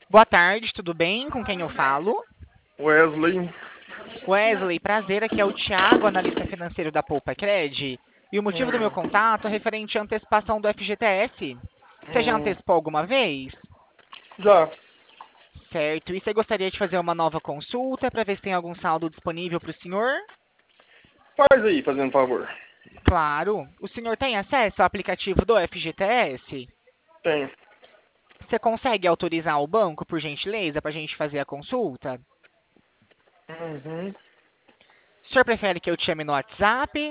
Boa tarde, tudo bem? Com quem eu falo? Wesley. Wesley, prazer, aqui é o Thiago, analista financeiro da Poupa Cred. E o motivo do meu contato é referente à antecipação do FGTS. Você já Hum, antecipou alguma vez? já. Certo. E você gostaria de fazer uma nova consulta para ver se tem algum saldo disponível para o senhor? Faz aí, fazendo favor. Claro. O senhor tem acesso ao aplicativo do FGTS? Tem. Você consegue autorizar o banco, por gentileza, para a gente fazer a consulta? Uhum. O senhor prefere que eu te chame no WhatsApp?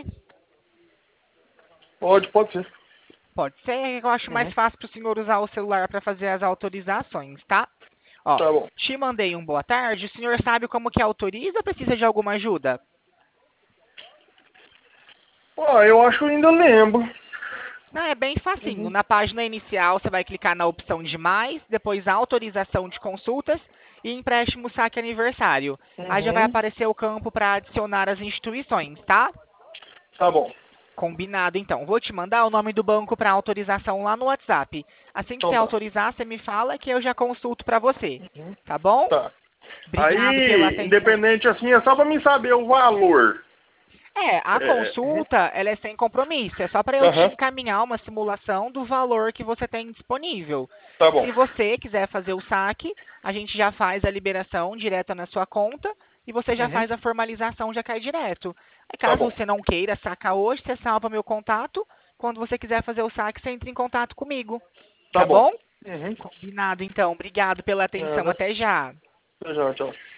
Pode ser. Pode ser, eu acho mais Uhum. fácil para o senhor usar o celular para fazer as autorizações, tá? Ó, Tá bom. te mandei um boa tarde. O senhor sabe como que autoriza ou precisa de alguma ajuda? Eu acho que eu ainda lembro. Não, é bem facinho. Uhum. Na página inicial, você vai clicar na opção de mais, depois autorização de consultas e empréstimo saque aniversário. Aí já vai Uhum. aparecer o campo para adicionar as instituições, tá? Tá bom. Combinado, então. Vou te mandar o nome do banco para autorização lá no WhatsApp. Assim que você Então tá. autorizar, você me fala que eu já consulto para você. Uhum. Tá bom? Tá. Obrigado pela Aí, atenção. independente assim, é só pra mim saber o valor. É, a Uhum. consulta, ela é sem compromisso. É só para eu te Aham. encaminhar uma simulação do valor que você tem disponível. Tá bom. Se você quiser fazer o saque, a gente já faz a liberação direta na sua conta e você já Uhum. faz a formalização, já cai direto. Aí, Tá caso bom. você não queira sacar hoje, você salva meu contato. Quando você quiser fazer o saque, você entra em contato comigo. Tá Tá bom. bom? Uhum. Combinado, então. Obrigado pela atenção. Nada. Até já. Até já, tchau.